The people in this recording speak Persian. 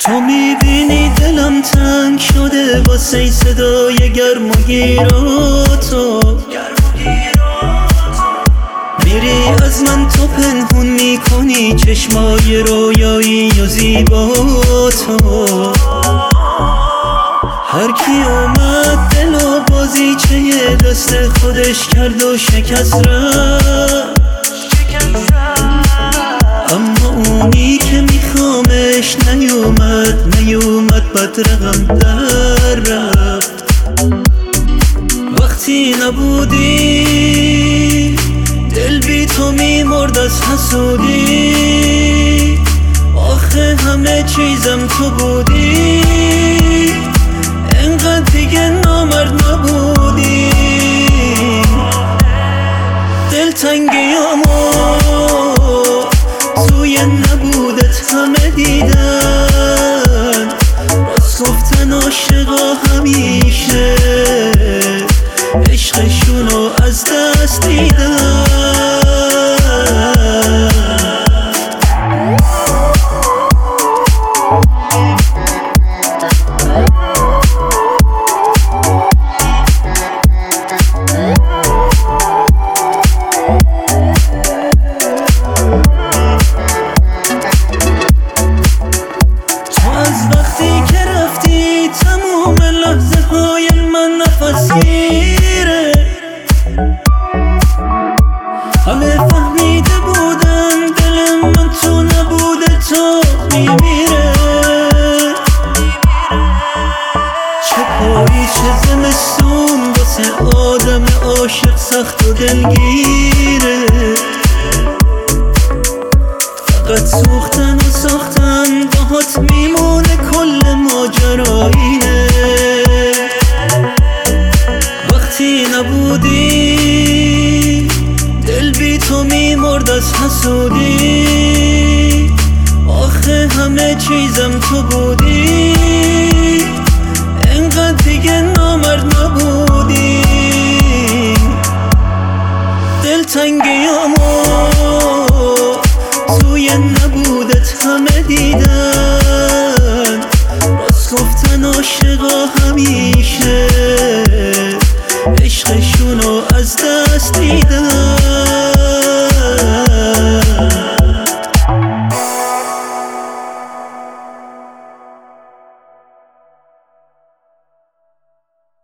تو میبینی دلم تنگ شده واسه صدای گرم و گیرا تو میری از من تو پنهون میکنی چشمای رویایی و زیبا تو هر کی اومد دل و بازیچه دست خودش کرد و شکست رفت اما اونی که میخوامش نیومد بد رقم در رفت وقتی نبودی دل بی تو میمرد از حسودی آخه همه چیزم تو بودی انقدر دیگه نامرد نبودی دلتنگیامو توی نبودت همه دیدن راست گفتن عاشقا همیشه عشقشونو از دست دیدن گیره همه فهمیده بودن دل من تو نبوده تو میمیره چه پایی چه زمستون واسه آدم عاشق سخت و دلگیره فقط سوختن و ساختن باهات میمونه کل ماجرا اینه وقتی نبودی دل بی تو میمرد از حسودی آخه همه چیزم تو بودی انقدر دیگه نامرد نبودی دلتنگیامو توی نبودت همه دیدم